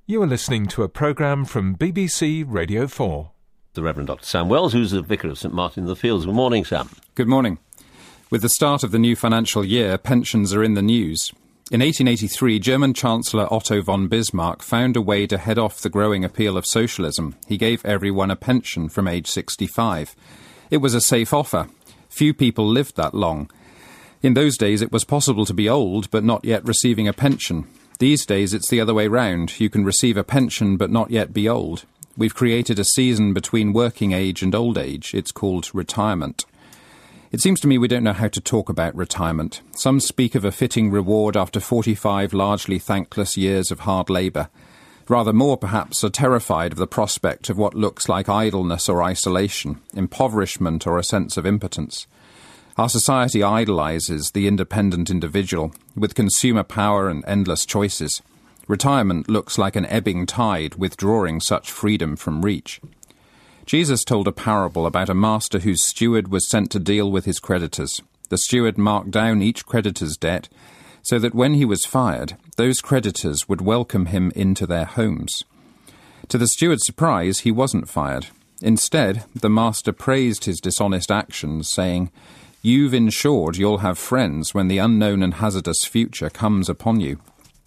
You are listening to a programme from BBC Radio 4. The Reverend Dr. Sam Wells, who's the Vicar of St Martin in the Fields. Good morning, Sam. Good morning. With the start of the new financial year, pensions are in the news. In 1883, German Chancellor Otto von Bismarck found a way to head off the growing appeal of socialism. He gave everyone a pension from age 65. It was a safe offer. Few people lived that long. In those days, it was possible to be old but not yet receiving a pension. These days, it's the other way round. You can receive a pension but not yet be old. We've created a season between working age and old age. It's called retirement. It seems to me we don't know how to talk about retirement. Some speak of a fitting reward after 45 largely thankless years of hard labour. Rather more, perhaps, are terrified of the prospect of what looks like idleness or isolation, impoverishment or a sense of impotence. Our society idolises the independent individual, with consumer power and endless choices. Retirement looks like an ebbing tide, withdrawing such freedom from reach. Jesus told a parable about a master whose steward was sent to deal with his creditors. The steward marked down each creditor's debt, so that when he was fired, those creditors would welcome him into their homes. To the steward's surprise, he wasn't fired. Instead, the master praised his dishonest actions, saying, "You've ensured you'll have friends when the unknown and hazardous future comes upon you."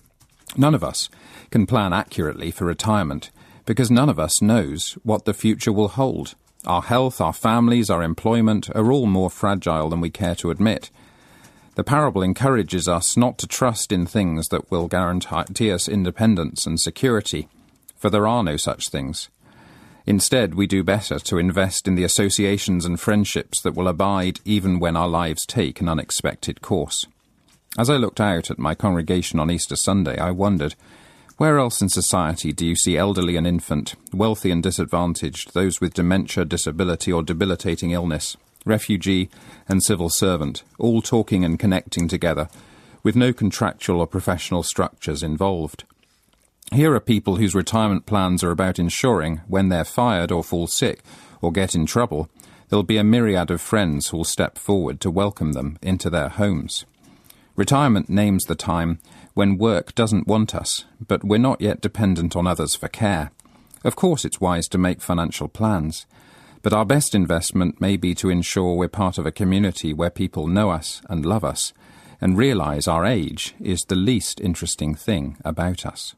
None of us can plan accurately for retirement, because none of us knows what the future will hold. Our health, our families, our employment are all more fragile than we care to admit. The parable encourages us not to trust in things that will guarantee us independence and security, for there are no such things. Instead, we do better to invest in the associations and friendships that will abide even when our lives take an unexpected course. As I looked out at my congregation on Easter Sunday, I wondered, where else in society do you see elderly and infant, wealthy and disadvantaged, those with dementia, disability or debilitating illness, refugee and civil servant, all talking and connecting together, with no contractual or professional structures involved? Here are people whose retirement plans are about ensuring, when they're fired or fall sick or get in trouble, there'll be a myriad of friends who'll step forward to welcome them into their homes. Retirement names the time when work doesn't want us, but we're not yet dependent on others for care. Of course it's wise to make financial plans, but our best investment may be to ensure we're part of a community where people know us and love us, and realise our age is the least interesting thing about us.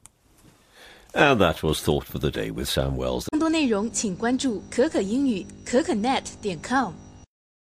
And that was Thought for the Day with Sam Wells. 更多内容请关注可可英语可可net.com